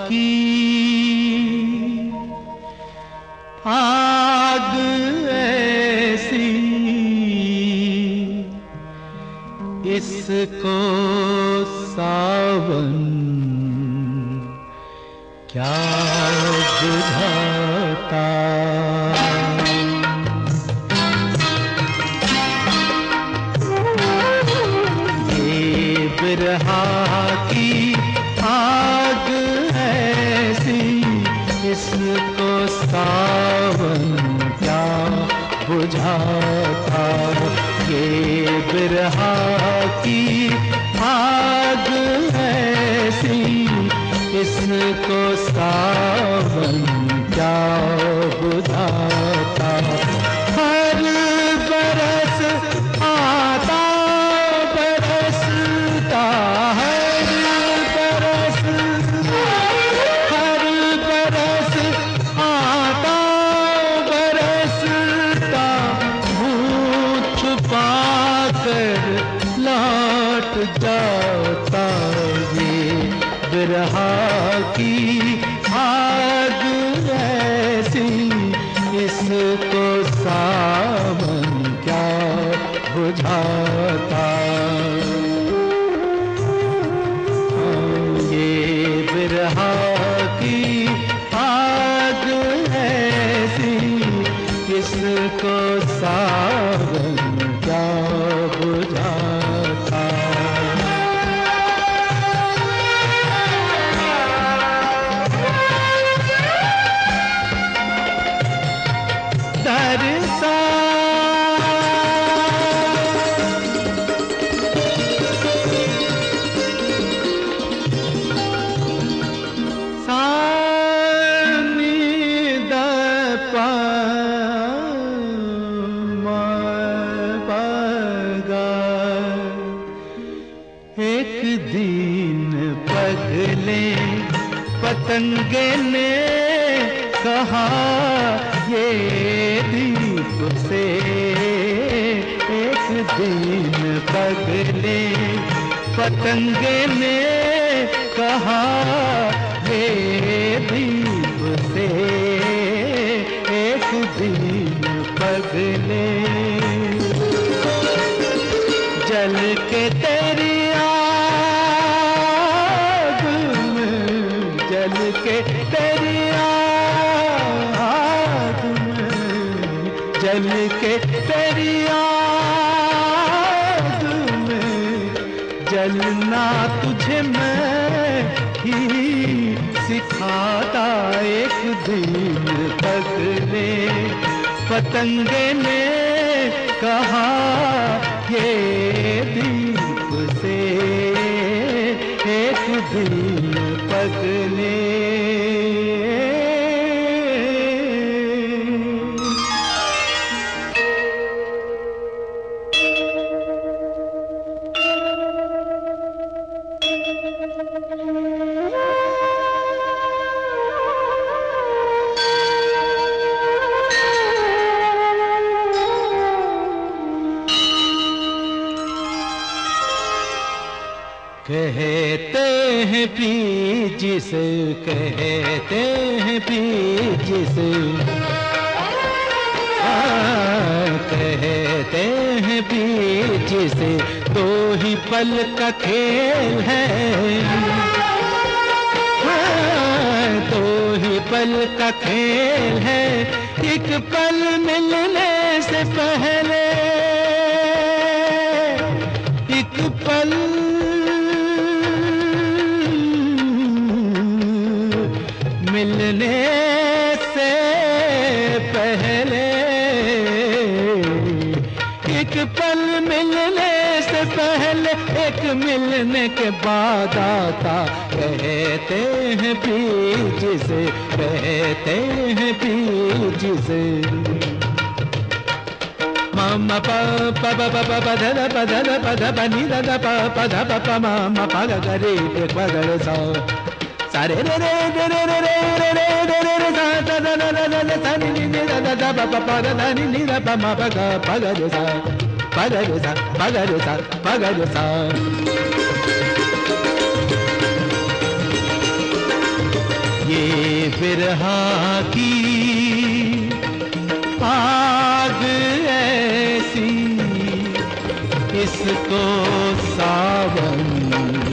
की आग ऐसी, इसको सावन क्या बुझाता। ये बिरहा की आग ऐसी, इसको सावन क्या बुझाता। ये बिरहा की आग ऐसी, इसको सावन क्या बुझाता। हर बरस आता बरसता, हर बरस आता बरसता, भूत छुपा कर लौट जाता। ये बिरहा की आग ऐसी, इसको सावन क्या बुझाता। ये बिरहा की आग ऐसी, इसको सावन क्या बुझाता। एक दिन पगले पतंगे ने कहा ये दीप से। एक दिन पगले पतंगे ने कहा ये दीप से। एक दिन पगले जल के तेरी आग में, जल के तेरी आग में, जल के तेरी आग में, जलना तुझे मैं ही सिखाता। एक दिन पगले पतंगे ने कहा ये दीप से। एक दिन पगले कहते हैं पी जिसे, कहते हैं पी जिसे, कहते हैं पी जिसे, दो ही पल का खेल है। दो ही पल का खेल है, एक पल मिलने से पहले, एक पल मिलने से पहले, एक पल मिलने से पहले, एक मिलने के बाद आता। कहते हैं बीज से, कहते हैं बीज से। मामा पा पा पा पा पा ध ध प ध ध प ध प नि ध ध प प ध प प मामा पा ग ग रे ग प ग रे सा सा रे रे रे रे रे रे रे रे रे रे रे सा ध ध ध ध ध सा नि नि ध ध ध प प प ध ध नि नि ध प म प ग प ग रे सा प ग रे सा प ग रे सा प ग रे सा। बिरहा की आग ऐसी, इसको सावन